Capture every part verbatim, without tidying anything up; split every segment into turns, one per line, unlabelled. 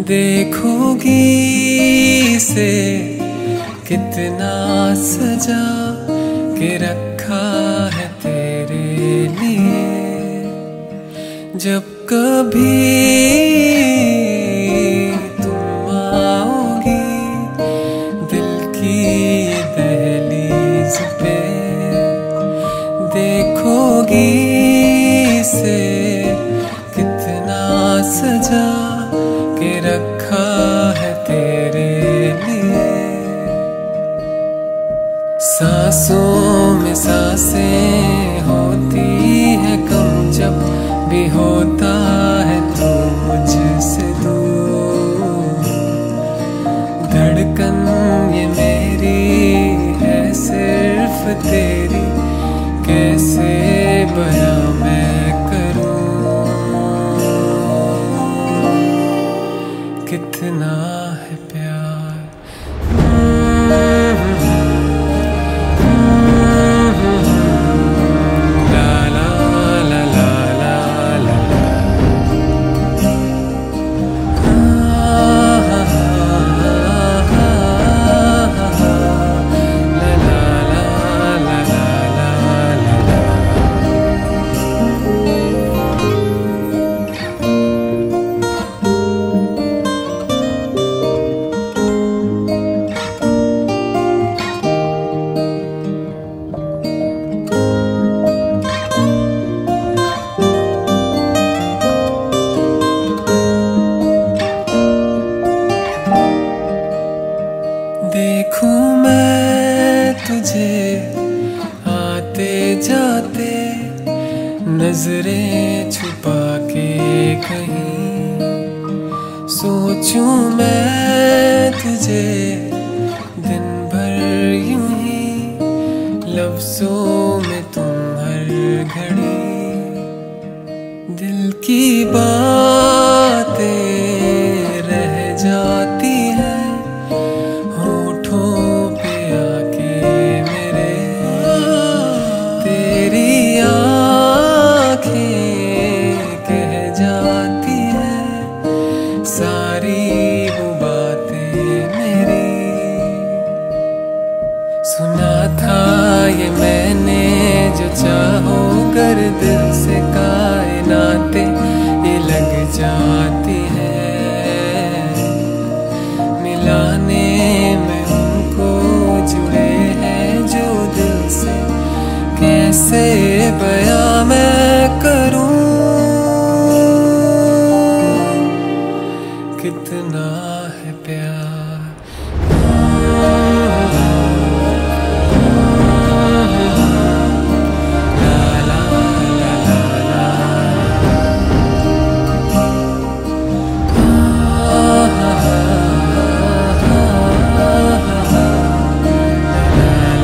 देखोगी से कितना सजा के रखा है तेरे लिए। जब कभी तुम आओगी दिल की दहलीज पे, देखोगी से कितना सजा के रखा है तेरे लिए। सांसों में सांसें होती है कम जब भी होता है तू मुझसे दूर। धड़कन ये मेरी है सिर्फ तेरी, कैसे बयां मैं करूं कितना है प्यार। देखूं मैं तुझे आते जाते, नजरें छुपा के कहीं। सोचूं मैं तुझे दिन भर यूं ही, लफ्जों में तुम हर घड़ी। दिल की बातें रह जाती है सारी वो बातें मेरी। सुना था ये मैंने जो चाहो कर दिल से कायनातें ये लग जाती है। मिलाने में उनको जुड़े हैं जो दिल से, कैसे बयां मैं करूं कितना है प्यार।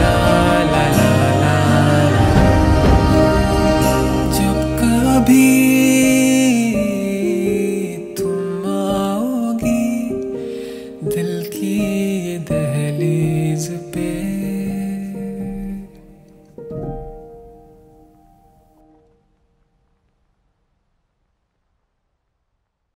जब कभी